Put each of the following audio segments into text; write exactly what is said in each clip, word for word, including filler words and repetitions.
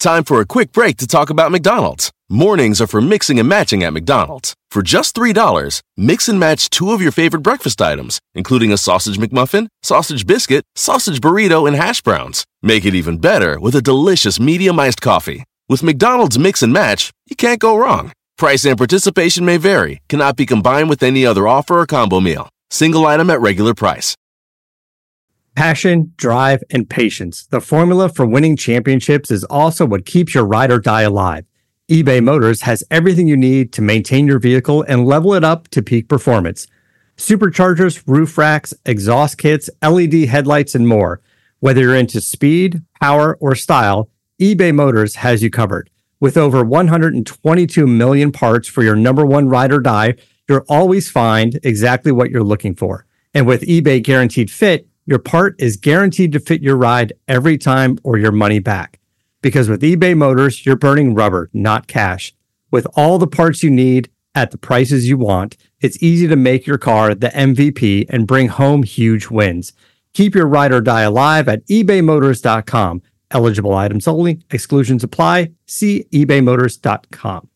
Time for a quick break to talk about McDonald's. Mornings are for mixing and matching at McDonald's. For just three dollars, mix and match two of your favorite breakfast items, including a sausage McMuffin, sausage biscuit, sausage burrito, and hash browns. Make it even better with a delicious medium iced coffee. With McDonald's Mix and Match, you can't go wrong. Price and participation may vary, cannot be combined with any other offer or combo meal. Single item at regular price. Passion, drive, and patience. The formula for winning championships is also what keeps your ride or die alive. eBay Motors has everything you need to maintain your vehicle and level it up to peak performance. Superchargers, roof racks, exhaust kits, L E D headlights, and more. Whether you're into speed, power, or style, eBay Motors has you covered. With over one hundred twenty-two million parts for your number one ride or die, you'll always find exactly what you're looking for. And with eBay Guaranteed Fit, your part is guaranteed to fit your ride every time or your money back. Because with eBay Motors, you're burning rubber, not cash. With all the parts you need at the prices you want, it's easy to make your car the M V P and bring home huge wins. Keep your ride or die alive at ebay motors dot com. Eligible items only. Exclusions apply. See ebay motors dot com.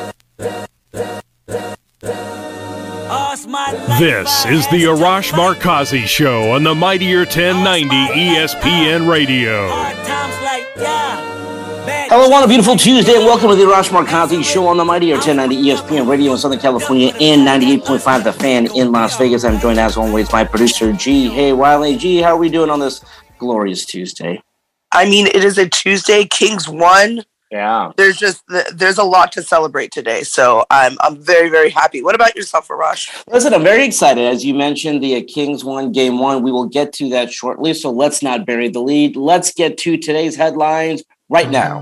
This is the Arash Markazi Show on the Mightier ten ninety E S P N Radio. Hello, on a beautiful Tuesday, and welcome to the Arash Markazi Show on the Mightier ten ninety E S P N Radio in Southern California and ninety-eight point five The Fan in Las Vegas. I'm joined, as always, by producer G. Hey, Wiley. G, how are we doing on this glorious Tuesday? I mean, it is a Tuesday. Kings won. Yeah. There's just there's a lot to celebrate today, so I'm I'm very very happy. What about yourself, Arash? Listen, I'm very excited. As you mentioned, the Kings won game one. We will get to that shortly, so let's not bury the lead. Let's get to today's headlines right now.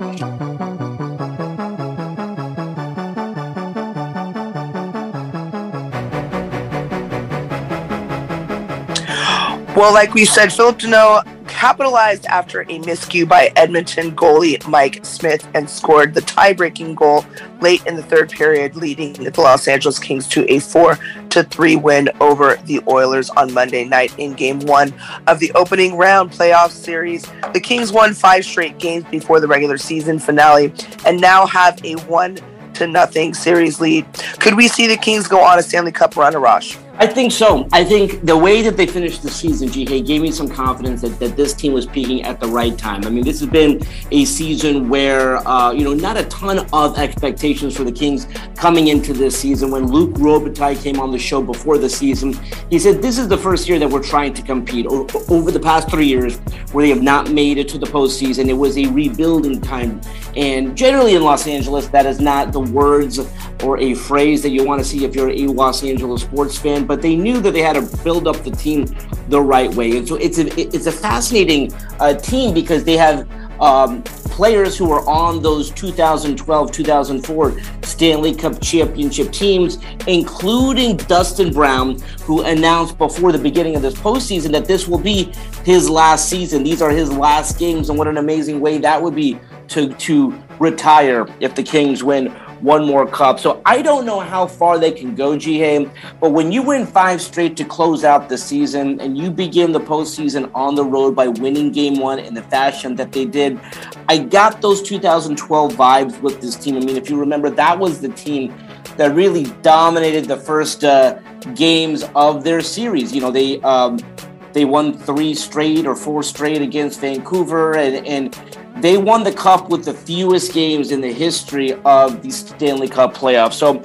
Well, like we said, Phillip Danault capitalized after a miscue by Edmonton goalie Mike Smith and scored the tie-breaking goal late in the third period, leading the Los Angeles Kings to a four to three win over the Oilers on Monday night in Game One of the opening round playoff series. The Kings won five straight games before the regular season finale and now have a one to nothing series lead. Could we see the Kings go on a Stanley Cup run, Arash? I think so. I think the way that they finished the season, G K, gave me some confidence that, that this team was peaking at the right time. I mean, this has been a season where, uh, you know, not a ton of expectations for the Kings coming into this season. When Luc Robitaille came on the show before the season, he said, this is the first year that we're trying to compete. O- over the past three years where they have not made it to the postseason, it was a rebuilding time. And generally in Los Angeles, that is not the words or a phrase that you want to see if you're a Los Angeles sports fan. But they knew that they had to build up the team the right way. And so it's a, it's a fascinating uh, team because they have um, players who are on those two thousand twelve, two thousand four Stanley Cup championship teams, including Dustin Brown, who announced before the beginning of this postseason that this will be his last season. These are his last games, and what an amazing way that would be to, to retire if the Kings win one more cup. So I don't know how far they can go, G-Hay, but when you win five straight to close out the season and you begin the postseason on the road by winning game one in the fashion that they did, I got those two thousand twelve vibes with this team. I mean, if you remember, that was the team that really dominated the first uh, games of their series. You know, they um, they won three straight or four straight against Vancouver, and, and they won the cup with the fewest games in the history of the Stanley Cup playoffs. So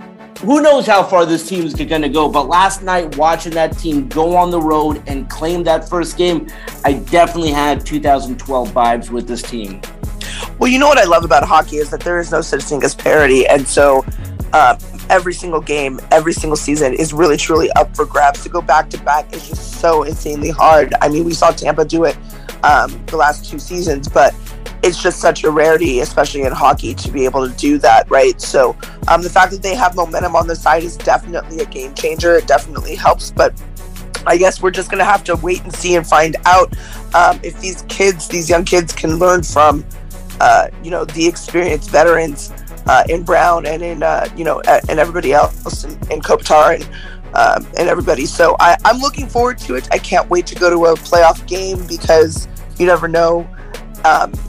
who knows how far this team is going to go. But last night, watching that team go on the road and claim that first game, I definitely had two thousand twelve vibes with this team. Well, you know what I love about hockey is that there is no such thing as parity. And so uh, every single game, every single season is really, truly up for grabs. To go back to back is just so insanely hard. I mean, we saw Tampa do it um, the last two seasons, but it's just such a rarity, especially in hockey, to be able to do that, right? So um, the fact that they have momentum on their side is definitely a game changer. It definitely helps, but I guess we're just going to have to wait and see and find out um, if these kids, these young kids can learn from, uh, you know, the experienced veterans uh, in Brown and in, uh, you know, and everybody else in, in Kopitar and um, and everybody. So I, I'm looking forward to it. I can't wait to go to a playoff game because you never know. Um,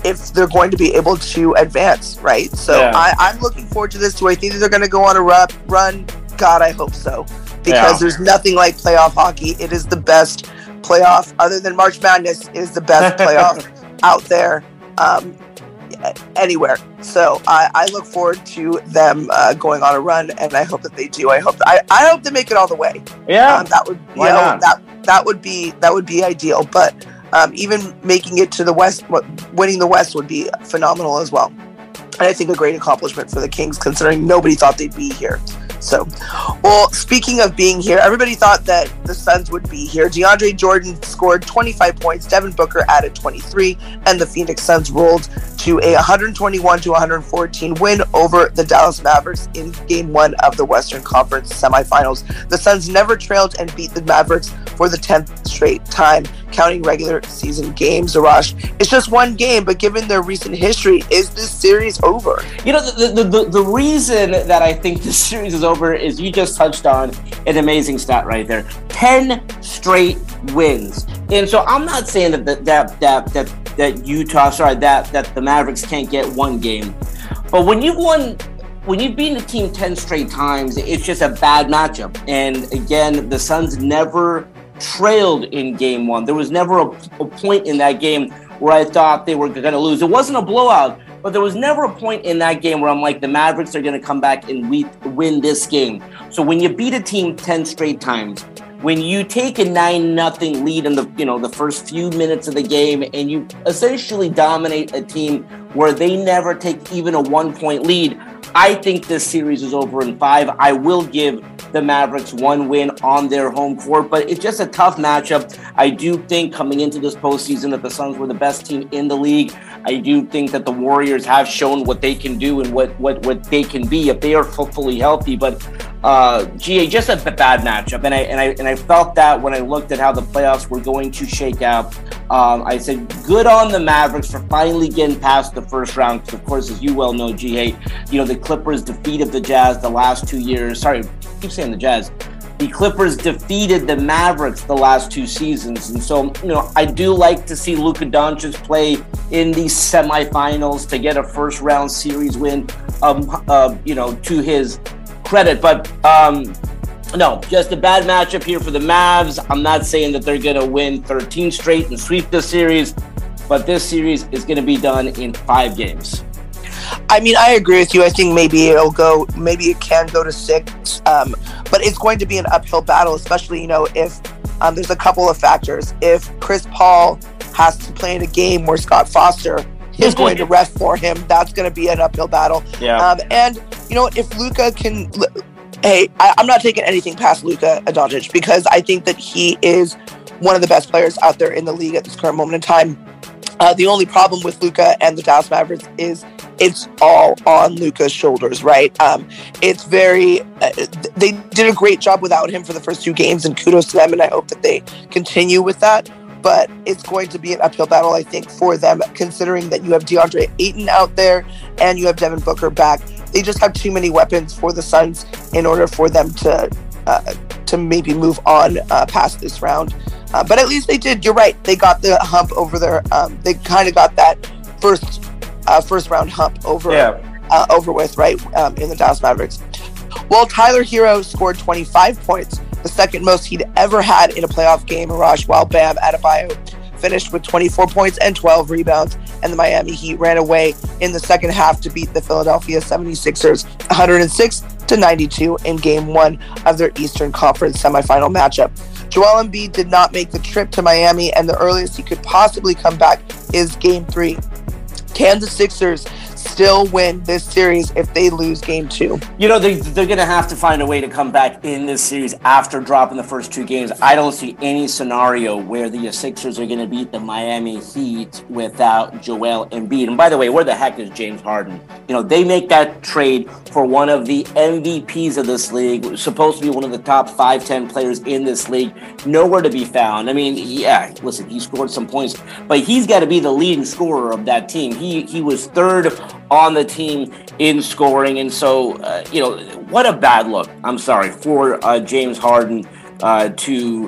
if they're going to be able to advance, right? So yeah. I, I'm looking forward to this. Do I think that they're going to go on a run? God, I hope so. Because yeah. there's nothing like playoff hockey. It is the best playoff, other than March Madness, is the best playoff out there um, anywhere. So I, I look forward to them uh, going on a run, and I hope that they do. I hope I, I hope they make it all the way. Yeah, um, that would you Why know not? that that would be that would be ideal. But um, even making it to the West, winning the West would be phenomenal as well. And I think a great accomplishment for the Kings, considering nobody thought they'd be here. So, well, speaking of being here, everybody thought that the Suns would be here. DeAndre Jordan scored twenty-five points, Devin Booker added twenty-three, and the Phoenix Suns rolled to a one twenty-one to one fourteen win over the Dallas Mavericks in Game one of the Western Conference semifinals. The Suns never trailed and beat the Mavericks for the tenth straight time, counting regular season games. Arash, it's just one game, but given their recent history, is this series over? You know, the the, the, the reason that I think this series is over is you just touched on an amazing stat right there. ten straight wins. And so I'm not saying that that that that, that, that Utah, sorry, that, that the Mavericks can't get one game. But when you've won, when you've beaten a team ten straight times, it's just a bad matchup. And again, the Suns never trailed in game one. There was never a, a point in that game where I thought they were going to lose. It wasn't a blowout, but there was never a point in that game where I'm like, the Mavericks are going to come back and we win this game. So when you beat a team ten straight times, when you take a nine nothing lead in the, you know, the first few minutes of the game, and you essentially dominate a team where they never take even a one point lead, I think this series is over in five. I will give the Mavericks one win on their home court, but it's just a tough matchup. I do think coming into this postseason that the Suns were the best team in the league. I do think that the Warriors have shown what they can do and what what, what they can be if they are fully healthy. But uh, G A, just a bad matchup, and I and I and I felt that when I looked at how the playoffs were going to shake out. Um, I said, good on the Mavericks for finally getting past the first round. Because of course, as you well know, G A, you know the Clippers defeated the Jazz the last two years. Sorry, I keep saying the Jazz. The Clippers defeated the Mavericks the last two seasons. And so, you know, I do like to see Luka Doncic play in these semifinals to get a first round series win, um, uh, you know, to his credit. But um, no, just a bad matchup here for the Mavs. I'm not saying that they're going to win thirteen straight and sweep this series, but this series is going to be done in five games. I mean, I agree with you. I think maybe it'll go, maybe it can go to six, um, but it's going to be an uphill battle, especially, you know, if um, there's a couple of factors. If Chris Paul has to play in a game where Scott Foster is going to ref for him, that's going to be an uphill battle. Yeah. Um, and, you know, if Luka can, hey, I, I'm not taking anything past Luka Doncic because I think that he is one of the best players out there in the league at this current moment in time. Uh, the only problem with Luka and the Dallas Mavericks is it's all on Luka's shoulders, right? Um, it's very, uh, they did a great job without him for the first two games, and kudos to them, and I hope that they continue with that. But it's going to be an uphill battle, I think, for them, considering that you have DeAndre Ayton out there and you have Devin Booker back. They just have too many weapons for the Suns in order for them to uh, to maybe move on uh, past this round. Uh, but at least they did. You're right. They got the hump over their. Um, they kind of got that first uh, first round hump over yeah. uh, over with, right? Um, in the Dallas Mavericks. Well, Tyler Hero scored twenty-five points, the second most he'd ever had in a playoff game. Arash, while Bam Adebayo finished with twenty-four points and twelve rebounds, and the Miami Heat ran away in the second half to beat the Philadelphia seventy-sixers one oh six to ninety-two in game one of their Eastern Conference semifinal matchup. Joel Embiid did not make the trip to Miami, and the earliest he could possibly come back is game three. Can the Sixers still win this series if they lose game two? You know, they, they're going to have to find a way to come back in this series after dropping the first two games. I don't see any scenario where the Sixers are going to beat the Miami Heat without Joel Embiid. And by the way, where the heck is James Harden? You know, they make that trade for one of the M V Ps of this league, supposed to be one of the top five, ten players in this league, nowhere to be found. I mean, yeah, listen, he scored some points, but he's got to be the leading scorer of that team. He, he was third on the team in scoring. And so, uh, you know, what a bad look, I'm sorry, for uh, James Harden uh, to,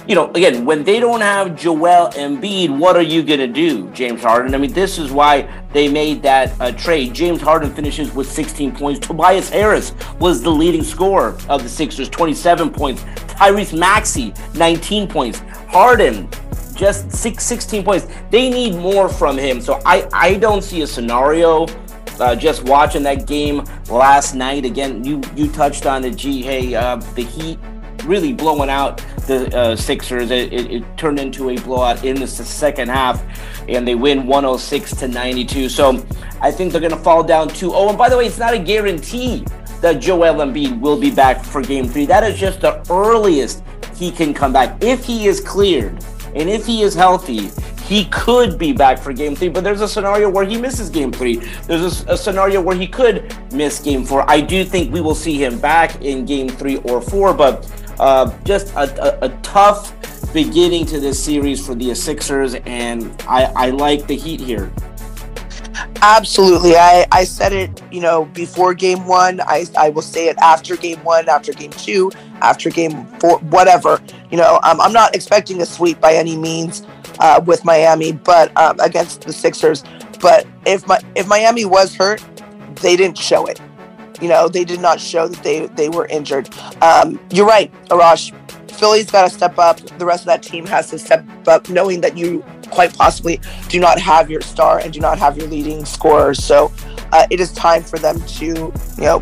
you know, again, when they don't have Joel Embiid, what are you going to do, James Harden? I mean, this is why they made that uh, trade. James Harden finishes with sixteen points. Tobias Harris was the leading scorer of the Sixers, twenty-seven points. Tyrese Maxey, nineteen points. Harden, just six, sixteen points. They need more from him. So I, I don't see a scenario. Uh, just watching that game last night, again, you, you touched on it, G. Hey, uh, the Heat really blowing out the uh, Sixers. It, it, it turned into a blowout in the second half, and they win one oh six to ninety-two. So I think they're going to fall down two oh. And by the way, it's not a guarantee that Joel Embiid will be back for game three. That is just the earliest he can come back. If he is cleared and if he is healthy, he could be back for game three, but there's a scenario where he misses game three. There's a, a scenario where he could miss game four. I do think we will see him back in game three or four, but uh, just a, a, a tough beginning to this series for the Sixers, and I, I like the Heat here. Absolutely. I, I said it, you know, before game one. I, I will say it after game one, after game two, after game four, whatever. You know, um, I'm not expecting a sweep by any means uh, with Miami, but um, against the Sixers. But if my if Miami was hurt, they didn't show it. You know, they did not show that they, they were injured. Um, you're right, Arash. Philly's got to step up. The rest of that team has to step up, knowing that you quite possibly do not have your star and do not have your leading scorer. So uh, it is time for them to, you know,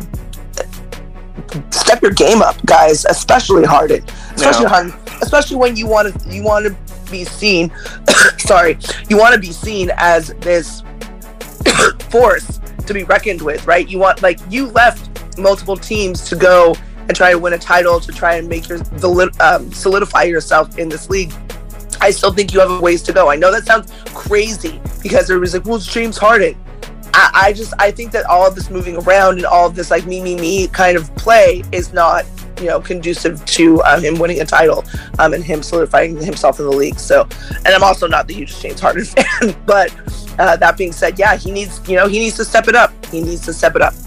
step your game up, guys. Especially Harden, especially no. Harden, especially when you want to you want to be seen. sorry, you want to be seen as this force to be reckoned with, right? You want, like, you left multiple teams to go and try to win a title, to try and make your um, solidify yourself in this league. I still think you have a ways to go. I know that sounds crazy because there was like, well, it's James Harden. I, I just, I think that all of this moving around and all of this like me, me, me kind of play is not, you know, conducive to um, him winning a title um, and him solidifying himself in the league. So, and I'm also not the hugest James Harden fan, but uh, that being said, yeah, he needs, you know, he needs to step it up. He needs to step it up.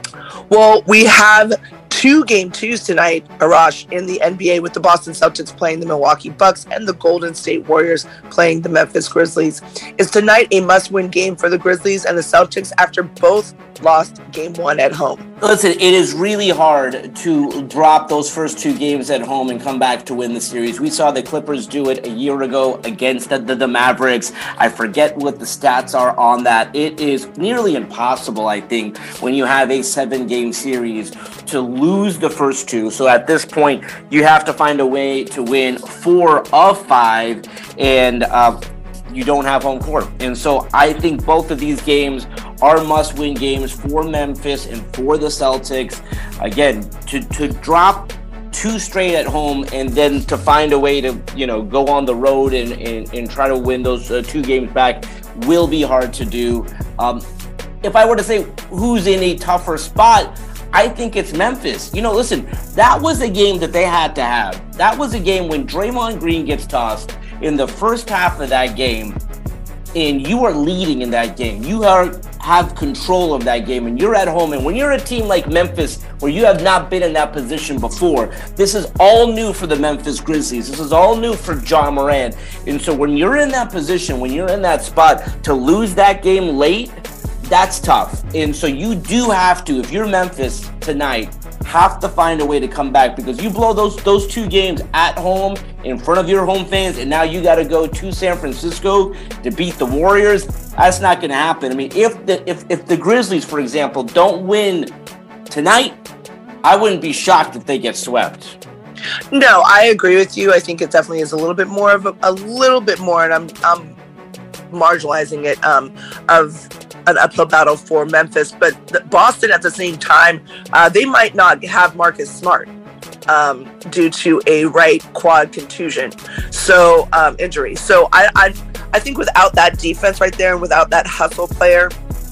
Well, we have two game twos tonight, Arash, in the N B A, with the Boston Celtics playing the Milwaukee Bucks and the Golden State Warriors playing the Memphis Grizzlies. Is tonight a must-win game for the Grizzlies and the Celtics after both lost game one at home? Listen, it is really hard to drop those first two games at home and come back to win the series. We saw the Clippers do it a year ago against the, the, the Mavericks. I forget what the stats are on that. It is nearly impossible, I think, when you have a seven-game series to lose the first two. So at this point, you have to find a way to win four of five, and uh, you don't have home court. And so I think both of these games are must-win games for Memphis and for the Celtics. Again, to, to drop two straight at home and then to find a way to, you know, go on the road and, and, and try to win those uh, two games back will be hard to do. Um, if I were to say who's in a tougher spot, I think it's Memphis. You know, listen, that was a game that they had to have. That was a game when Draymond Green gets tossed in the first half of that game, and you are leading in that game. You are have control of that game, and you're at home. And when you're a team like Memphis, where you have not been in that position before, this is all new for the Memphis Grizzlies. This is all new for Ja Morant. And so when you're in that position, when you're in that spot, to lose that game late, that's tough. And so you do have to, if you're Memphis tonight, have to find a way to come back, because you blow those those two games at home in front of your home fans, and now you got to go to San Francisco to beat the Warriors. That's not going to happen. I mean, if the if if the Grizzlies, for example, don't win tonight, I wouldn't be shocked if they get swept. No, I agree with you. I think it definitely is a little bit more of a, a little bit more, and I'm I'm marginalizing it um, of an uphill battle for Memphis, but the, Boston at the same time, uh, they might not have Marcus Smart um, due to a right quad contusion, so um, injury. So I, I I think without that defense right there, and without that hustle player,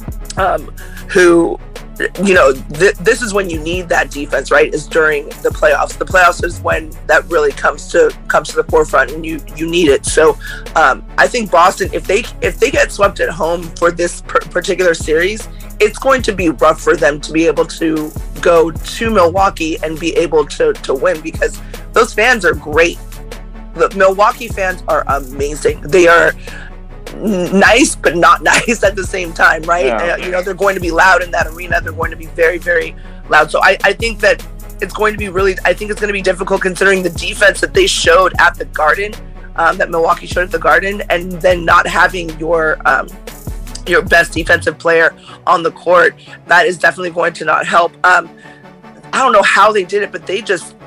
um, who, you know, th- this is when you need that defense, right? Is during the playoffs. The playoffs is when that really comes to comes to the forefront, and you you need it. So um, I think Boston, if they if they get swept at home for this per- particular series, it's going to be rough for them to be able to go to Milwaukee and be able to to win, because those fans are great. the Milwaukee fans are amazing. They are nice, but not nice at the same time, right? Yeah. Uh, you know, they're going to be loud in that arena. They're going to be very, very loud. So I, I think that it's going to be really, I think it's going to be difficult considering the defense that they showed at the Garden, um, that Milwaukee showed at the Garden, and then not having your um, your best defensive player on the court. That is definitely going to not help. Um, I don't know how they did it, but they just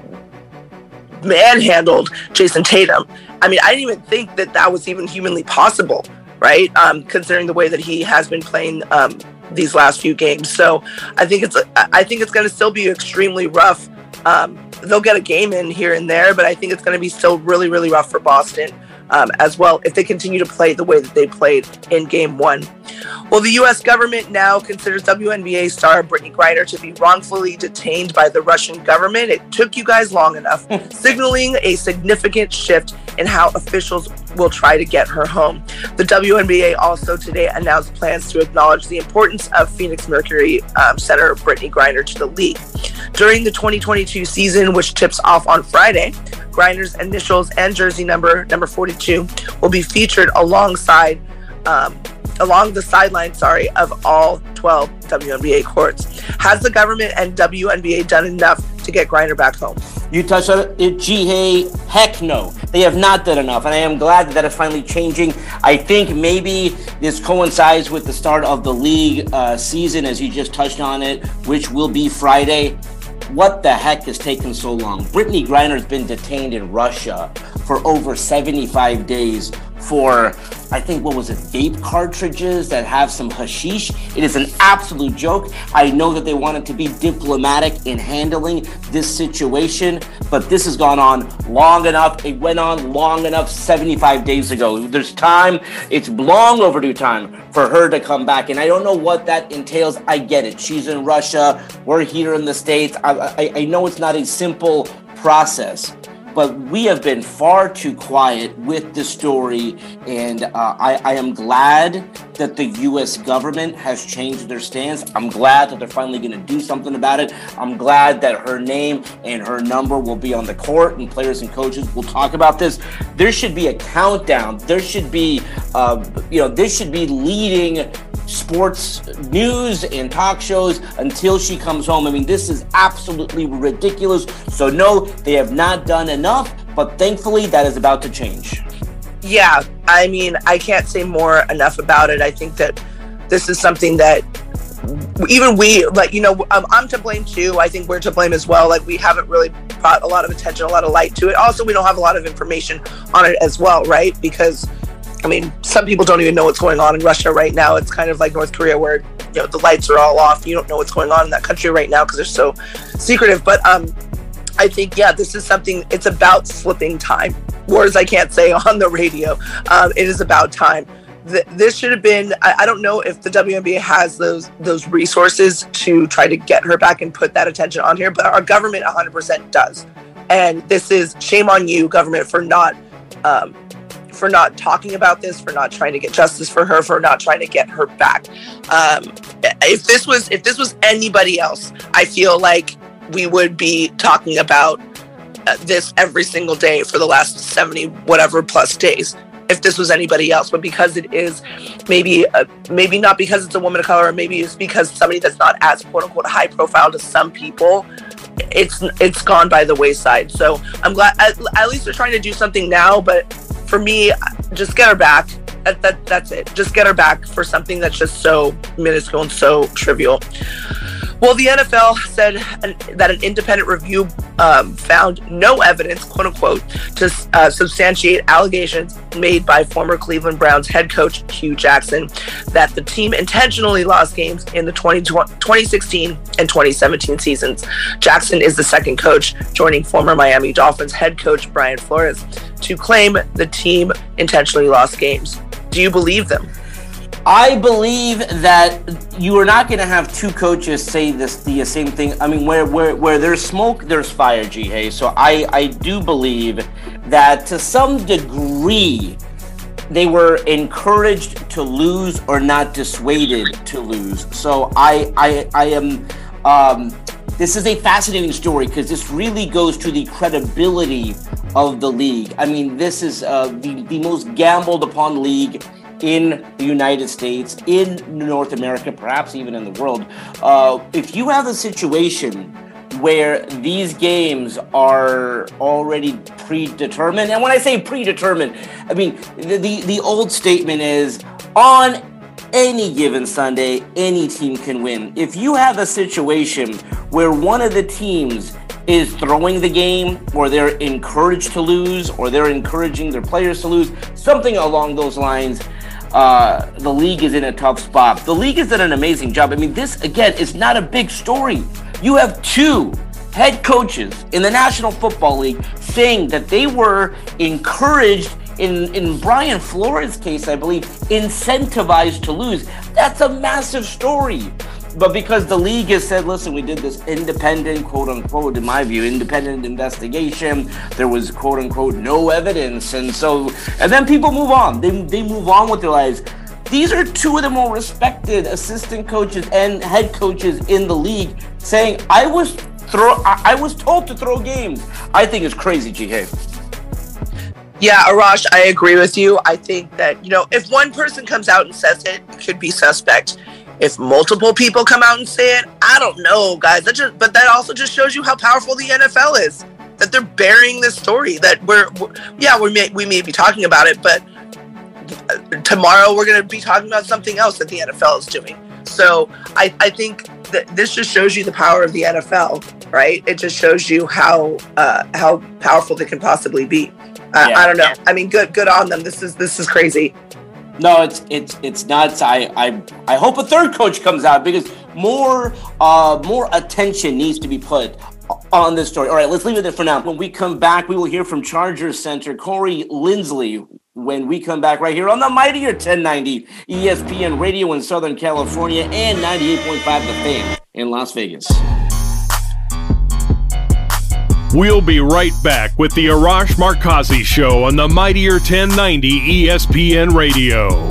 manhandled Jason Tatum. I mean, I didn't even think that that was even humanly possible, right? Um, considering the way that he has been playing um, these last few games. So I think it's I think it's going to still be extremely rough. Um, they'll get a game in here and there, but I think it's going to be still really, really rough for Boston um, as well if they continue to play the way that they played in game one. Well, the U S government now considers W N B A star Brittney Griner to be wrongfully detained by the Russian government. It took you guys long enough, signaling a significant shift in how officials will try to get her home. The W N B A also today announced plans to acknowledge the importance of Phoenix Mercury um, center Brittney Griner to the league. During the twenty twenty-two season, which tips off on Friday, Griner's initials and jersey number, number forty-two, will be featured alongside um, along the sideline, sorry, of all twelve W N B A courts. Has the government and W N B A done enough to get Griner back home? You touched on it, G. Heck no. They have not done enough, and I am glad that that is finally changing. I think maybe this coincides with the start of the league uh, season, as you just touched on it, which will be Friday. What the heck has taken so long? Brittney Griner has been detained in Russia for over seventy-five days for, I think, what was it, vape cartridges that have some hashish. It is an absolute joke. I know that they wanted to be diplomatic in handling this situation, but this has gone on long enough. It went on long enough seventy-five days ago. There's time. It's long overdue time for her to come back, and I don't know what that entails. I get it. She's in Russia. We're here in the States. I, I, I know it's not a simple process, but we have been far too quiet with this story, and uh, I, I am glad that the U S government has changed their stance. I'm glad that they're finally going to do something about it. I'm glad that her name and her number will be on the court, and players and coaches will talk about this. There should be a countdown. There should be, uh, you know, this should be leading sports news and talk shows until she comes home. I mean, this is absolutely ridiculous. So no, they have not done enough, but thankfully that is about to change. Yeah, I mean, I can't say more enough about it. I think that this is something that even we, like, you know, um, I'm to blame too. I think we're to blame as well. Like, we haven't really brought a lot of attention, a lot of light to it. Also, we don't have a lot of information on it as well, right? Because I mean, some people don't even know what's going on in Russia right now. It's kind of like North Korea, where, you know, the lights are all off. You don't know what's going on in that country right now because they're so secretive. But um, I think, yeah, this is something, it's about slipping time. Words I can't say on the radio. Um, it is about time. Th- this should have been, I, I don't know if the W N B A has those those resources to try to get her back and put that attention on here, but our government one hundred percent does. And this is shame on you, government, for not um, for not talking about this, for not trying to get justice for her, for not trying to get her back. Um, if this was if this was anybody else, I feel like we would be talking about uh, this every single day for the last seventy whatever plus days. If this was anybody else, but because it is maybe uh, maybe not because it's a woman of color, or maybe it's because somebody that's not as quote unquote high profile to some people, it's it's gone by the wayside. So I'm glad at, at least they're trying to do something now. But for me, just get her back. That, that that's it. Just get her back for something that's just so minuscule and so trivial. Well, the N F L said an, that an independent review um, found no evidence, quote unquote, to uh, substantiate allegations made by former Cleveland Browns head coach Hugh Jackson that the team intentionally lost games in the twenty sixteen and twenty seventeen seasons. Jackson is the second coach, joining former Miami Dolphins head coach Brian Flores, to claim the team intentionally lost games. Do you believe them? I believe that you are not going to have two coaches say this the same thing. I mean, where where where there's smoke, there's fire, G. So I, I do believe that to some degree they were encouraged to lose or not dissuaded to lose. So I I I am. Um, this is a fascinating story because this really goes to the credibility of the league. I mean, this is uh, the, the most gambled upon league in the United States, in North America, perhaps even in the world. Uh, if you have a situation where these games are already predetermined, and when I say predetermined, I mean, the, the, the old statement is, on any given Sunday, any team can win. If you have a situation where one of the teams is throwing the game, or they're encouraged to lose, or they're encouraging their players to lose, something along those lines, uh, the league is in a tough spot. The league has done an amazing job. I mean, this, again, is not a big story. You have two head coaches in the National Football League saying that they were encouraged, in, in Brian Flores' case, I believe, incentivized to lose. That's a massive story. But because the league has said, listen, we did this independent, quote unquote, in my view, independent investigation, there was, quote unquote, no evidence. And so, and then people move on. They, they move on with their lives. These are two of the more respected assistant coaches and head coaches in the league saying, I was throw, I, I was told to throw games. I think it's crazy, G K. Yeah, Arash, I agree with you. I think that, you know, if one person comes out and says it, it could be suspect. If multiple people come out and say it, I don't know, guys. That just, but that also just shows you how powerful the N F L is. That they're burying this story. That we're, we're yeah, we may we may be talking about it, but tomorrow we're going to be talking about something else that the N F L is doing. So I, I think that this just shows you the power of the N F L, right? It just shows you how uh, how powerful they can possibly be. Uh, yeah, I don't know. Yeah. I mean, good good on them. This is this is crazy. No, it's it's it's nuts. I I I hope a third coach comes out because more uh more attention needs to be put on this story. All right, let's leave it there for now. When we come back, we will hear from Chargers center Corey Linsley. When we come back right here on the mightier ten ninety E S P N Radio in Southern California and ninety-eight point five The Fan in Las Vegas. We'll be right back with the Arash Markazi Show on the mightier ten ninety E S P N Radio.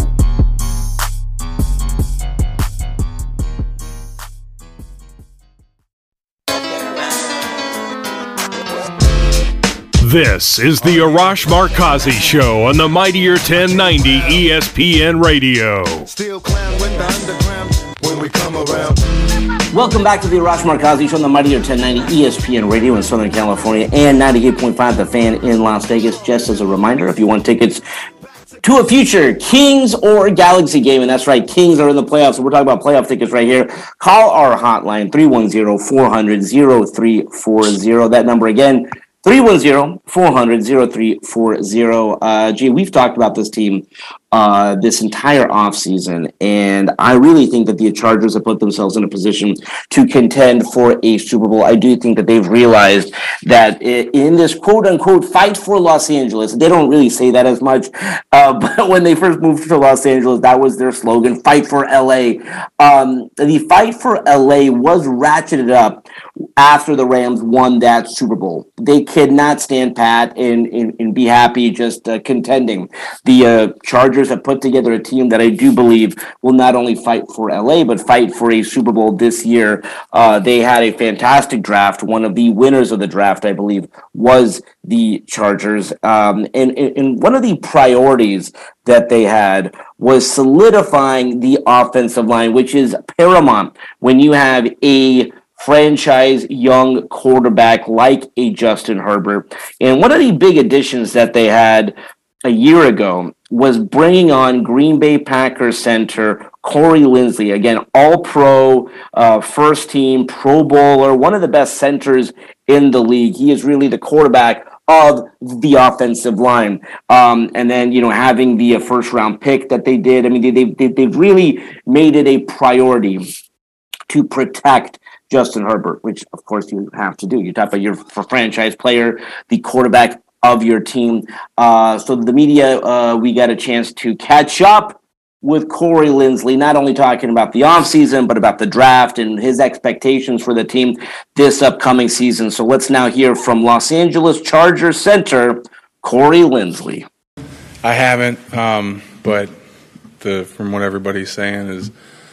This is the Arash Markazi Show on the mightier ten ninety E S P N Radio. Still clown when the underground when we come around. Welcome back to the Arash Markazi Show on the mightier ten ninety E S P N Radio in Southern California and ninety-eight point five The Fan in Las Vegas. Just as a reminder, if you want tickets to a future Kings or Galaxy game, and that's right, Kings are in the playoffs, so we're talking about playoff tickets right here, call our hotline, three one zero, four hundred, zero three four zero. That number again, three one zero, four hundred, zero three four zero. Uh, gee, we've talked about this team uh, this entire offseason, and I really think that the Chargers have put themselves in a position to contend for a Super Bowl. I do think that they've realized that in this quote-unquote fight for Los Angeles, they don't really say that as much, uh, but when they first moved to Los Angeles, that was their slogan, fight for L A. Um, the fight for L A was ratcheted up after the Rams won that Super Bowl. They could not stand pat and, and, and be happy just uh, contending. The uh, Chargers have put together a team that I do believe will not only fight for L A, but fight for a Super Bowl this year. Uh, they had a fantastic draft. One of the winners of the draft, I believe, was the Chargers. Um, and, and one of the priorities that they had was solidifying the offensive line, which is paramount when you have a franchise young quarterback like a Justin Herbert. And one of the big additions that they had a year ago was bringing on Green Bay Packers center Corey Linsley, again, all-pro, uh, first-team, Pro Bowler, one of the best centers in the league. He is really the quarterback of the offensive line. Um, and then, you know, having the uh, first-round pick that they did, I mean, they, they, they've really made it a priority to protect Justin Herbert, which, of course, you have to do. You talk about your franchise player, the quarterback of your team. Uh, so the media, uh, we got a chance to catch up with Corey Linsley, not only talking about the offseason, but about the draft and his expectations for the team this upcoming season. So let's now hear from Los Angeles Chargers center, Corey Linsley. I haven't, um, but the from what everybody's saying is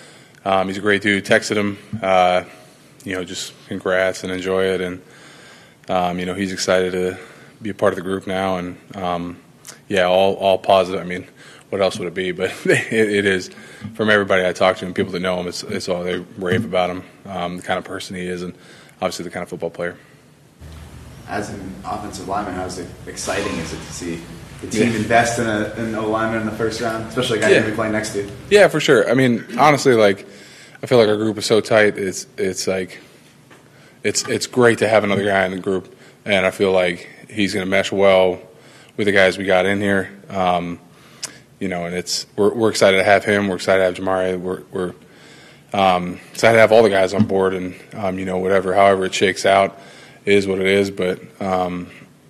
um, he's a great dude. Texted him, uh, you know, just congrats and enjoy it. And, um, you know, he's excited to be a part of the group now, and um, yeah, all all positive. I mean, what else would it be? But it, it is from everybody I talk to and people that know him. It's, it's all they rave about him, um, the kind of person he is, and obviously the kind of football player. As an offensive lineman, how exciting is it to see the team yeah. invest in a, an O lineman in the first round, especially a guy yeah. you're going to be playing next to? Yeah, for sure. I mean, honestly, like I feel like our group is so tight. It's it's like it's it's great to have another guy in the group, and I feel like he's going to mesh well with the guys we got in here. Um, you know, and it's we're we're excited to have him. We're excited to have Jamari. We're we're um, excited to have all the guys on board, and um, you know, whatever, however it shakes out, is what it is. But um,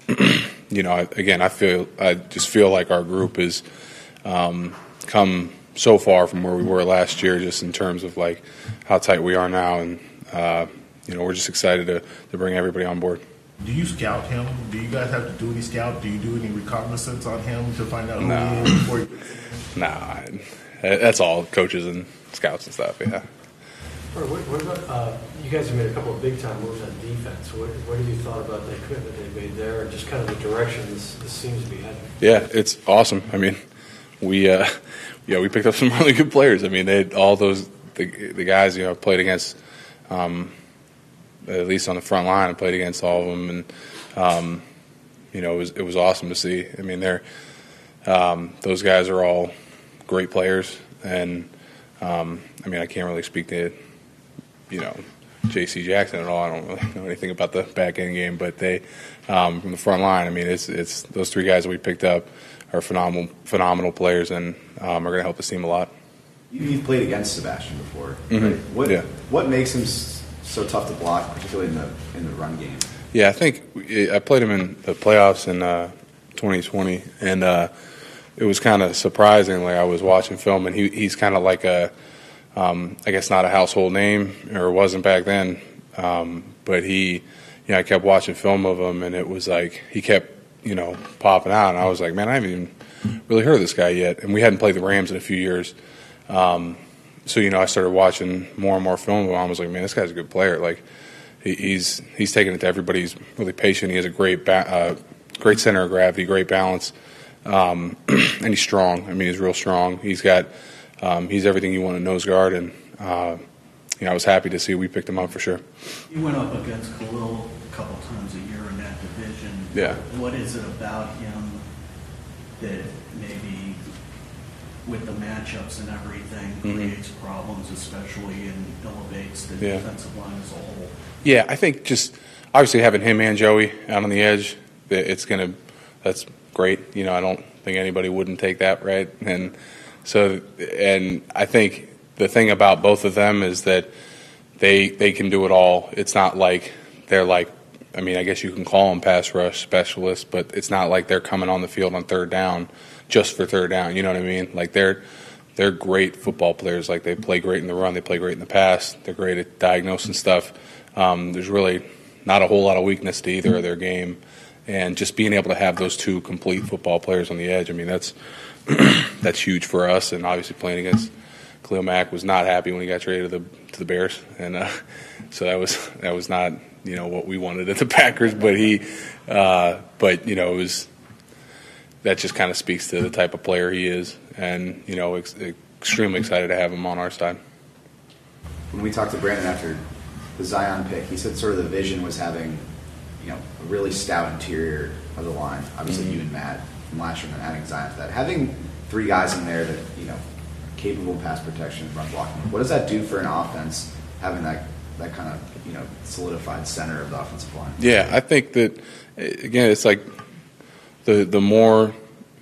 you know, again, I feel I just feel like our group is um, come so far from where we were last year, just in terms of like how tight we are now, and uh, you know, we're just excited to to bring everybody on board. Do you scout him? Do you guys have to do any scout? Do you do any reconnaissance on him to find out who no. he is before he No, nah, that's all coaches and scouts and stuff, yeah. What, what about, uh, you guys have made a couple of big-time moves on defense. What, what have you thought about that commitment they made there and just kind of the direction this, this seems to be heading? Yeah, it's awesome. I mean, we uh, yeah we picked up some really good players. I mean, they had all those the, the guys you know played against. Um, at least on the front line, I played against all of them, and um, you know it was it was awesome to see. I mean, they're um, those guys are all great players, and um, I mean I can't really speak to you know J C Jackson at all. I don't really know anything about the back end game, but they um, from the front line. I mean, it's it's those three guys that we picked up are phenomenal phenomenal players, and um, are going to help the team a lot. You've played against Sebastian before. Mm-hmm. Right? What yeah. what makes him so tough to block, particularly in the in the run game? Yeah, I think I played him in the playoffs in uh, twenty twenty, and uh, it was kind of surprising. Like I was watching film, and he he's kind of like a, um, I guess not a household name, or wasn't back then. Um, but he, you know, I kept watching film of him, and it was like he kept, you know, popping out, and I was like, man, I haven't even really heard of this guy yet, and we hadn't played the Rams in a few years. Um, So, you know, I started watching more and more film, and I was like, man, this guy's a good player. Like, he, he's he's taking it to everybody. He's really patient. He has a great ba- uh, great center of gravity, great balance, um, and he's strong. I mean, he's real strong. He's got um, he's everything you want in a nose guard, and uh, you know, I was happy to see we picked him up for sure. You went up against Khalil a couple times a year in that division. Yeah. What is it about him that maybe, with the matchups and everything, mm-hmm. creates problems, especially, and elevates the yeah. defensive line as a whole? Yeah, I think just obviously having him and Joey out on the edge, it's gonna that's great. You know, I don't think anybody wouldn't take that, right? And so, and I think the thing about both of them is that they they can do it all. It's not like they're like, I mean, I guess you can call them pass rush specialists, but it's not like they're coming on the field on third down just for third down, you know what I mean? Like they're they're great football players. Like they play great in the run, they play great in the pass. They're great at diagnosing stuff. Um, there's really not a whole lot of weakness to either of their game, and just being able to have those two complete football players on the edge, I mean that's that's huge for us. And obviously playing against Khalil Mack was not happy when he got traded to the to the Bears, and uh, so that was that was not you know what we wanted at the Packers. But he, uh, but you know it was. That just kind of speaks to the type of player he is, and you know, ex- extremely excited to have him on our side. When we talked to Brandon after the Zion pick, he said sort of the vision was having, you know, a really stout interior of the line. Obviously, mm-hmm. you and Matt from last year, and then adding Zion to that. Having three guys in there that you know, capable of pass protection, run blocking. What does that do for an offense? Having that that kind of you know solidified center of the offensive line. Yeah, I think that again, it's like. The the more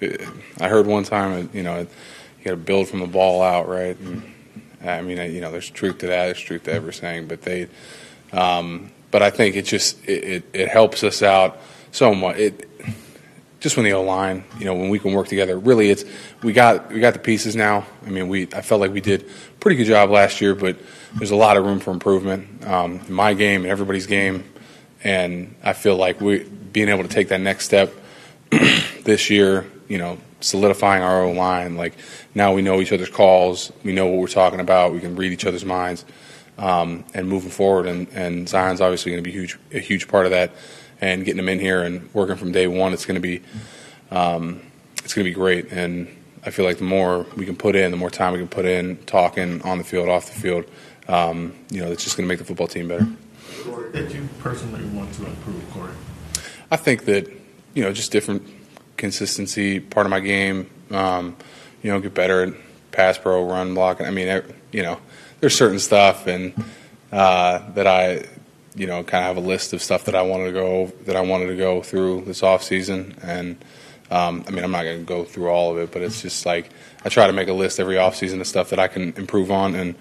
I heard one time, you know, you got to build from the ball out, right? And, I mean, you know, there's truth to that. There's truth to every saying, but they, um, but I think it just it, it, it helps us out so much. It just when the O line, you know, when we can work together. Really, it's we got we got the pieces now. I mean, we I felt like we did a pretty good job last year, but there's a lot of room for improvement. Um, in my game and everybody's game, and I feel like we being able to take that next step. This year, you know, solidifying our own line. Like now we know each other's calls. We know what we're talking about. We can read each other's minds, um, and moving forward. And, and Zion's obviously going to be huge, a huge part of that. and getting him in here and working from day one, it's going to be um, it's going to be great. And I feel like the more we can put in, the more time we can put in, talking on the field, off the field, um, you know, it's just going to make the football team better. What did you personally want to improve, Corey? I think that, you know, just different consistency, part of my game, um, you know, get better at pass pro, run blocking. I mean, you know, there's certain stuff and uh, that I, you know, kind of have a list of stuff that I wanted to go that I wanted to go through this off season. And um, I mean, I'm not going to go through all of it, but it's just like I try to make a list every off season of stuff that I can improve on and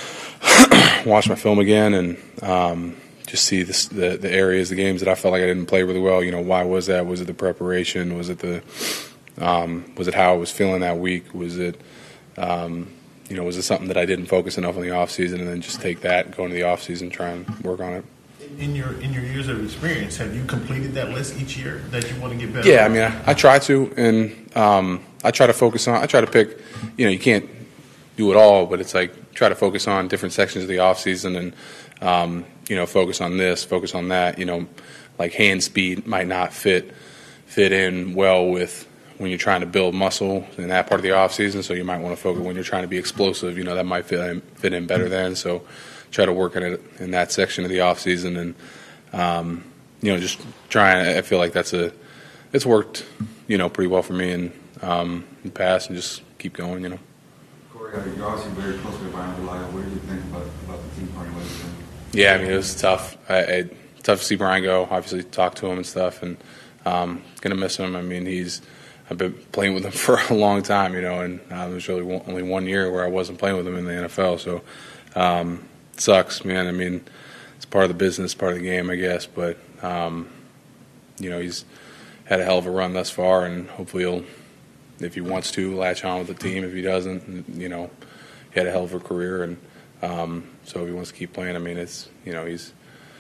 watch my film again and um, just see this, the the areas, the games that I felt like I didn't play really well. You know, why was that? Was it the preparation? Was it the um, was it how I was feeling that week? Was it um, you know, was it something that I didn't focus enough on the off season, and then just take that, go into the off season, try and work on it. In your in your years of experience, have you completed that list each year that you want to get better? Yeah, I mean, I, I try to, and um, I try to focus on. I try to pick. You know, you can't do it all, but it's like try to focus on different sections of the off season, and um, you know, focus on this, focus on that. You know, like hand speed might not fit fit in well with when you're trying to build muscle in that part of the off season. So you might want to focus when you're trying to be explosive. You know, that might fit in, fit in better then. So try to work in it in that section of the off season, and um, you know, just trying. I feel like that's a it's worked, you know, pretty well for me in, um, in the past, and just keep going. You know. Corey, you're obviously very close with Brian Bulaga. What do you think about, about the team parting ways with him? Yeah, I mean, it was tough. I, I, tough to see Brian go. Obviously, talk to him and stuff, and um, gonna miss him. I mean, he's I've been playing with him for a long time, you know, and uh, it was really one, only one year where I wasn't playing with him in the N F L. So. Um, Sucks, man. I mean, it's part of the business, part of the game, I guess. But um, you know, he's had a hell of a run thus far, and hopefully he'll, if he wants to, latch on with the team. If he doesn't, you know, he had a hell of a career, and um, so if he wants to keep playing, I mean, it's you know, he's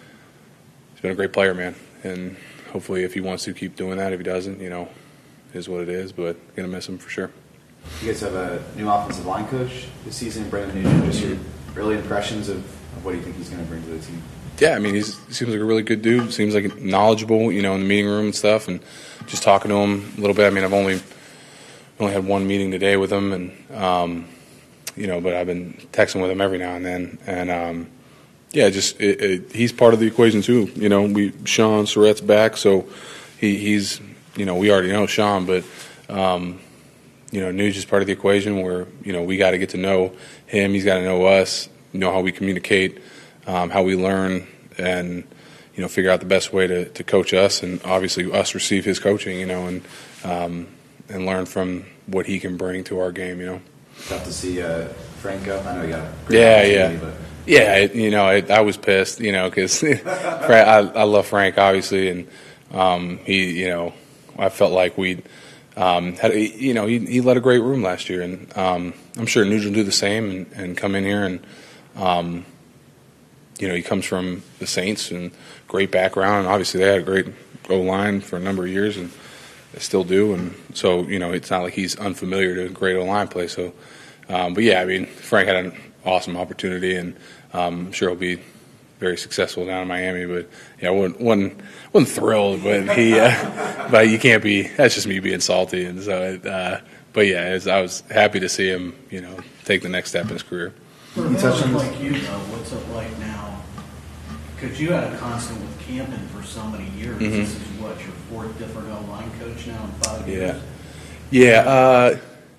he's been a great player, man. And hopefully, if he wants to keep doing that, if he doesn't, you know, it is what it is. But gonna miss him for sure. You guys have a new offensive line coach this season, Brandon Nugent. Just your early impressions of, of what do you think he's going to bring to the team? Yeah, I mean, he's, he seems like a really good dude. Seems like knowledgeable, you know, in the meeting room and stuff. And just talking to him a little bit. I mean, I've only only had one meeting today with him, and um, you know, but I've been texting with him every now and then. And um, yeah, just it, it, he's part of the equation too. You know, we Sean Surratt's back, so he, he's you know we already know Sean, but. Um, You know, Nuge is part of the equation where, you know, we got to get to know him. He's got to know us, know how we communicate, um, how we learn, and, you know, figure out the best way to, to coach us and obviously us receive his coaching, you know, and um, and learn from what he can bring to our game, you know. Tough to see uh, Frank go. I know he got a great Yeah, yeah. But. Yeah, it, you know, it, I was pissed, you know, because I, I love Frank, obviously, and um, he, you know, I felt like we'd, Um, had, you know, he, he led a great room last year, and um, I'm sure Nuge will do the same and, and come in here. And, um, you know, he comes from the Saints and great background. And obviously, they had a great O-line for a number of years, and they still do. And so, you know, it's not like he's unfamiliar to great O-line play. So, um, but, yeah, I mean, Frank had an awesome opportunity, and um, I'm sure he'll be very successful down in Miami. But yeah, I wasn't wasn't, wasn't thrilled, but he, uh, but you can't be. That's just me being salty, and so. It, uh, but yeah, it was, I was happy to see him, you know, take the next step in his career. For a coach like you, though, what's it like now? Because you had a constant with Campen for so many years. Mm-hmm. This is what, your fourth different O-line coach now in five Yeah, years. yeah, uh,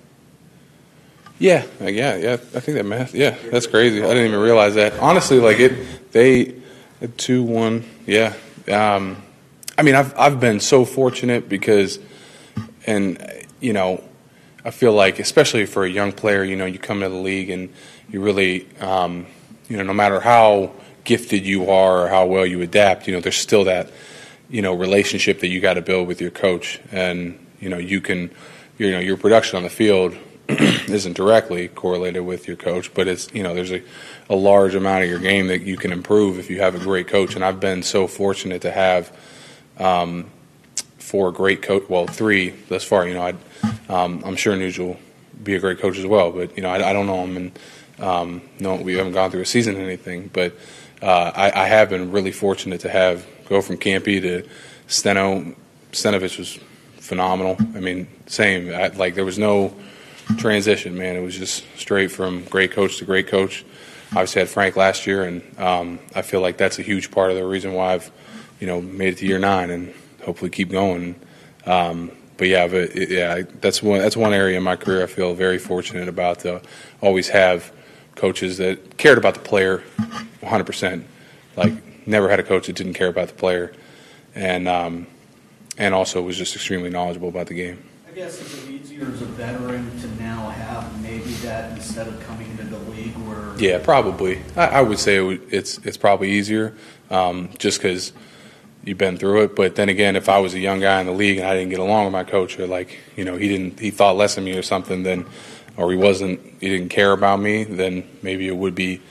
yeah, uh, yeah, yeah. I think that math. Yeah, that's crazy. I didn't even realize that. Honestly, like it. They two one, yeah. Um, I mean, I've I've been so fortunate because, and you know, I feel like especially for a young player, you know, you come to the league and you really, um, you know, no matter how gifted you are or how well you adapt, you know, there's still that, you know, relationship that you got to build with your coach, and you know, you can, you know, your production on the field isn't directly correlated with your coach, but it's, you know, there's a, a large amount of your game that you can improve if you have a great coach. And I've been so fortunate to have um, four great coach, well, three thus far. You know, I'd, um, I'm sure Nuge will be a great coach as well, but you know, I, I don't know him, and um, no, we haven't gone through a season or anything. But uh, I, I have been really fortunate to have go from Campy to Steno, Stenovich was phenomenal. I mean, same. I, like there was no transition, man. It was just straight from great coach to great coach. Obviously had Frank last year, and um, I feel like that's a huge part of the reason why I've, you know, made it to year nine and hopefully keep going. Um, but yeah, but it, yeah, that's one that's one area in my career I feel very fortunate about to always have coaches that cared about the player one hundred percent. Like never had a coach that didn't care about the player, and um, and also was just extremely knowledgeable about the game. I guess it's easier as a veteran to now have maybe that instead of coming into the league where. Yeah, probably. I, I would say it would, it's it's probably easier, um, just because you've been through it. But then again, if I was a young guy in the league and I didn't get along with my coach, or like you know he didn't he thought less of me or something, then or he wasn't he didn't care about me, then maybe it would be.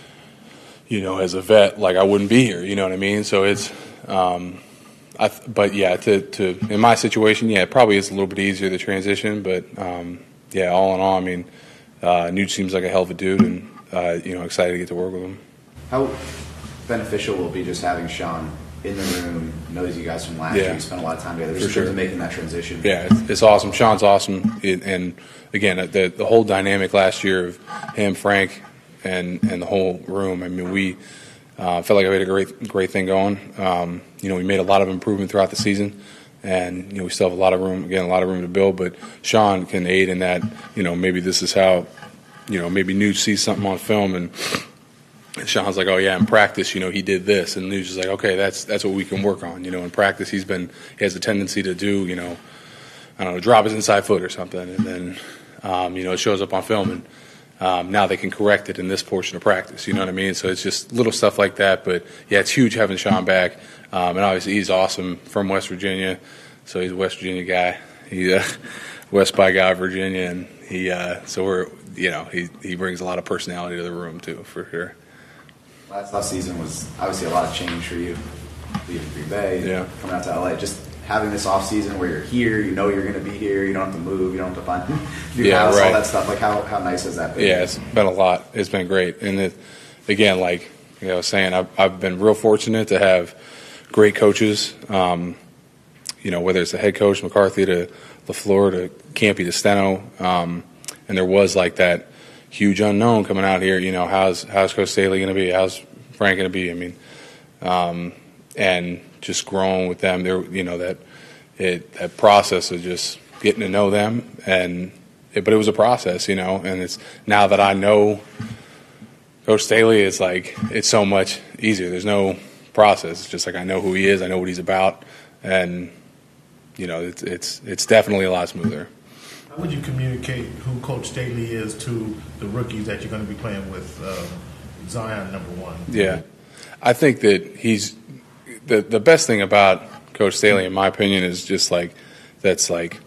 You know, as a vet, like I wouldn't be here. You know what I mean? So it's. Um, I th- but yeah, to, to in my situation, yeah, it probably is a little bit easier to transition. But um, yeah, all in all, I mean, uh, Nuge seems like a hell of a dude, and uh, you know, excited to get to work with him. How beneficial will it be just having Sean in the room, knows you guys from last yeah. year, you spent a lot of time together, just For in terms sure. of making that transition? Yeah, it's, it's awesome. Sean's awesome, it, and again, the the whole dynamic last year of him, Frank, and and the whole room. I mean, we. Uh, felt like I had a great, great thing going. Um, you know, we made a lot of improvement throughout the season, and you know, we still have a lot of room. Again, a lot of room to build. But Sean can aid in that. You know, maybe this is how, you know, maybe Nuge sees something on film, and Sean's like, "Oh yeah, in practice, you know, he did this," and Nuge is like, "Okay, that's that's what we can work on." You know, in practice, he's been he has a tendency to do, you know, I don't know, drop his inside foot or something, and then, um, you know, it shows up on film and. Um, now they can correct it in this portion of practice. You know what I mean? So it's just little stuff like that. But, yeah, it's huge having Sean back. Um, and obviously he's awesome from West Virginia. So he's a West Virginia guy. He's a West by guy, Virginia. And he, uh, so we're, you know, he, he brings a lot of personality to the room, too, for sure. Last off season was obviously a lot of change for you. Leaving Green Bay, yeah. coming out to L A. Just having this off season where you're here, you know you're going to be here, you don't have to move, you don't have to find new yeah, house, right. all that stuff. Like how, how nice has that been? Yeah, it's been a lot. It's been great. And it, again, like you know, I was saying, I've, I've been real fortunate to have great coaches. Um, you know, whether it's the head coach McCarthy to LaFleur to Campy to Steno, um, and there was like that huge unknown coming out here. You know, how's how's Coach Staley going to be? How's Frank going to be? I mean, um, and just growing with them, there, you know, that it that process of just getting to know them, and it, but it was a process, you know, and it's now that I know Coach Staley, it's like it's so much easier. There's no process. It's just like I know who he is, I know what he's about, and you know, it's it's it's definitely a lot smoother. How would you communicate who Coach Staley is to the rookies that you're going to be playing with? Um, Zion, number one. Yeah, I think that he's the the best thing about Coach Staley, in my opinion, is just like that's like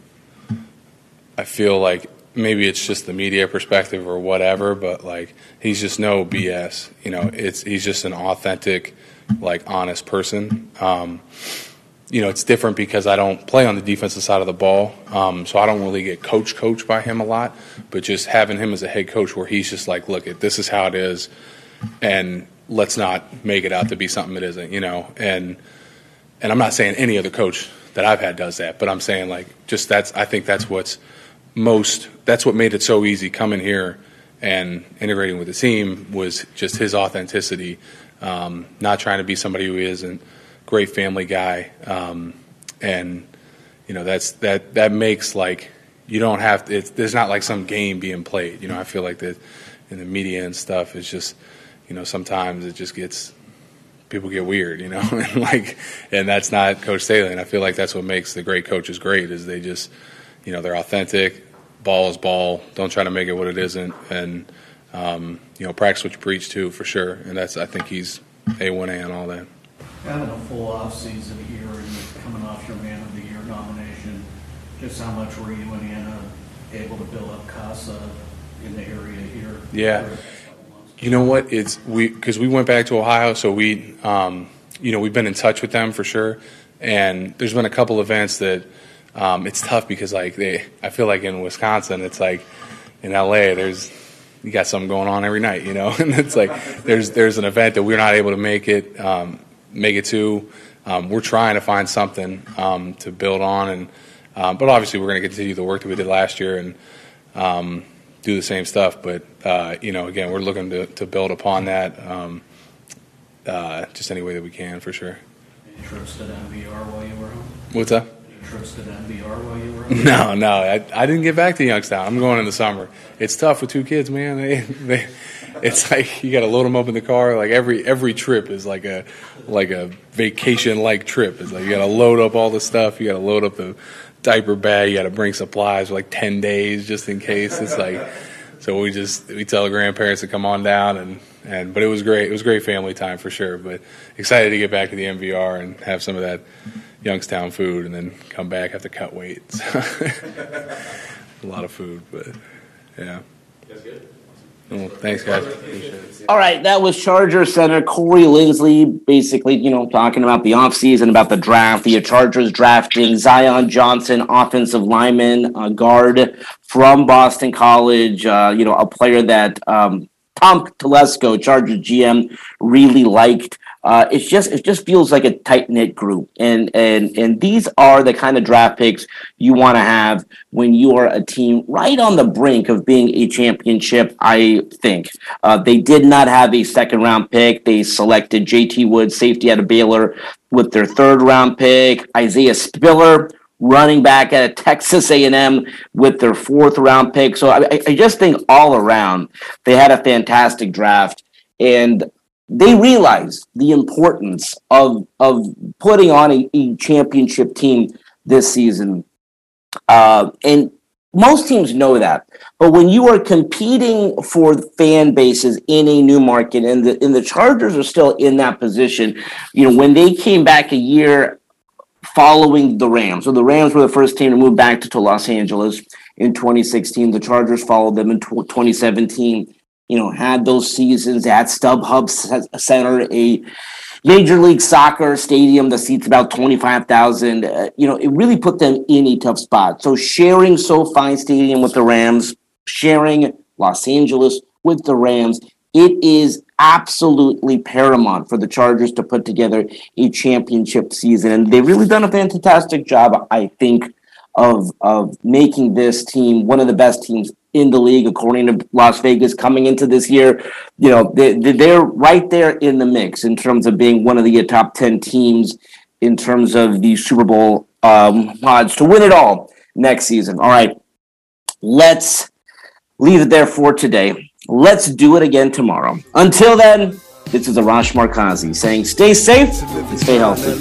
I feel like maybe it's just the media perspective or whatever, but like he's just no B S. You know, it's he's just an authentic, like honest person. Um, you know, it's different because I don't play on the defensive side of the ball, um, so I don't really get coach coached by him a lot. But just having him as a head coach, where he's just like, look, this is how it is, and let's not make it out to be something it isn't. You know, and and I'm not saying any other coach that I've had does that, but I'm saying like just that's I think that's what's most that's what made it so easy coming here and integrating with the team was just his authenticity, um, not trying to be somebody who he isn't. Great family guy, um, and you know that's that that makes like you don't have to, it's, there's not like some game being played. You know, I feel like that in the media and stuff, it's just you know sometimes it just gets people get weird. You know, and like and that's not Coach Staley. And I feel like that's what makes the great coaches great is they just you know they're authentic. Ball is ball. Don't try to make it what it isn't, and um, you know practice what you preach too for sure. And that's I think he's A one A on all that. Having a full off season here and coming off your Man of the Year nomination, just how much were you and Anna able to build up Casa in the area here? Yeah, you know what? It's we because we went back to Ohio, so we, um, you know, we've been in touch with them for sure. And there's been a couple events that um, it's tough because like they, I feel like in Wisconsin, it's like in L A, there's you got something going on every night, you know, and it's like there's there's an event that we're not able to make it. Um, make it to, um, we're trying to find something um, to build on. And um, but obviously, we're going to continue the work that we did last year and um, do the same stuff. But uh, you know, again, we're looking to, to build upon that um, uh, just any way that we can, for sure. Any trips to the N V R while you were home? What's that? Any trips to the N V R while you were home? No, no, I, I didn't get back to Youngstown. I'm going in the summer. It's tough with two kids, man. They, they, it's like you got to load them up in the car. Like every every trip is like a like a vacation like trip. It's like you got to load up all the stuff. You got to load up the diaper bag. You got to bring supplies for like ten days just in case. It's like so we just we tell the grandparents to come on down and. And but it was great. It was great family time for sure. But excited to get back to the N V R and have some of that Youngstown food, and then come back have to cut weight. A lot of food, but yeah. That's good. Well, thanks, guys. Appreciate it. All right, that was Chargers center Corey Linsley, basically, you know, talking about the offseason, about the draft. The Chargers drafting Zion Johnson, offensive lineman, uh, guard from Boston College. Uh, you know, a player that. Um, Tom Telesco, Chargers G M, really liked. Uh, it's just it just feels like a tight knit group, and and and these are the kind of draft picks you want to have when you are a team right on the brink of being a championship. I think uh, they did not have a second round pick. They selected J T Woods, safety out of Baylor, with their third round pick. Isaiah Spiller, running back at Texas A and M, with their fourth round pick. So I, I just think all around they had a fantastic draft, and they realized the importance of of putting on a, a championship team this season. Uh, and most teams know that. But when you are competing for fan bases in a new market, and the, and the Chargers are still in that position, you know, when they came back a year following the Rams. So the Rams were the first team to move back to, to Los Angeles in twenty sixteen. The Chargers followed them in twenty seventeen. You know, had those seasons at StubHub Center, a Major League Soccer stadium that seats about twenty-five thousand. Uh, you know, it really put them in a tough spot. So sharing SoFi Stadium with the Rams, sharing Los Angeles with the Rams, it is absolutely paramount for the Chargers to put together a championship season. And they've really done a fantastic job, I think, of, of making this team one of the best teams in the league, according to Las Vegas coming into this year. You know, they, they're right there in the mix in terms of being one of the top ten teams in terms of the Super Bowl um, odds to win it all next season. All right, let's leave it there for today. Let's do it again tomorrow. Until then, this is Arash Markazi saying stay safe and stay healthy.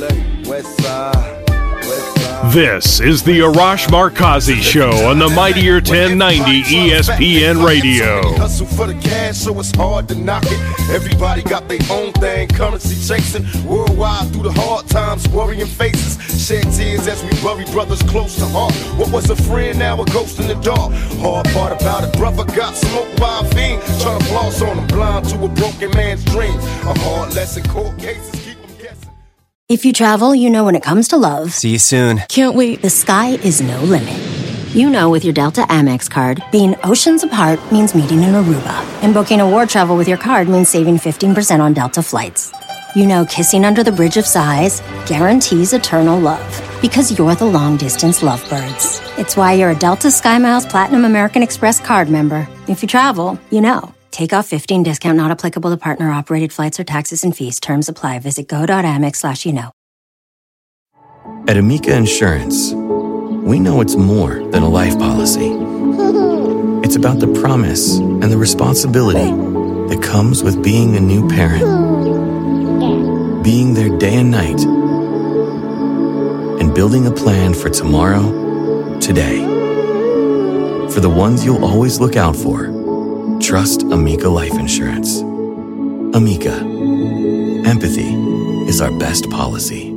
This is the Arash Markazi Show on the Mightier ten ninety E S P N Radio. Hustle for the cash, so it's hard to knock it. Everybody got their own thing, currency chasing. Worldwide through the hard times, worrying faces. Shed tears as we bury brothers close to heart. What was a friend, now a ghost in the dark. Hard part about it, brother got smoked by a fiend. Trying to floss on him, blind to a broken man's dream. A hard lesson, court cases. If you travel, you know when it comes to love. See you soon. Can't wait. The sky is no limit. You know with your Delta Amex card, being oceans apart means meeting in Aruba. And booking a war travel with your card means saving fifteen percent on Delta flights. You know kissing under the Bridge of Sighs guarantees eternal love. Because you're the long-distance lovebirds. It's why you're a Delta SkyMiles Platinum American Express card member. If you travel, you know. Take off fifteen discount not applicable to partner-operated flights or taxes and fees. Terms apply. Visit go.amex slash you know. At Amica Insurance, we know it's more than a life policy. It's about the promise and the responsibility that comes with being a new parent. Being there day and night. And building a plan for tomorrow, today. For the ones you'll always look out for, trust Amica Life Insurance. Amica. Empathy is our best policy.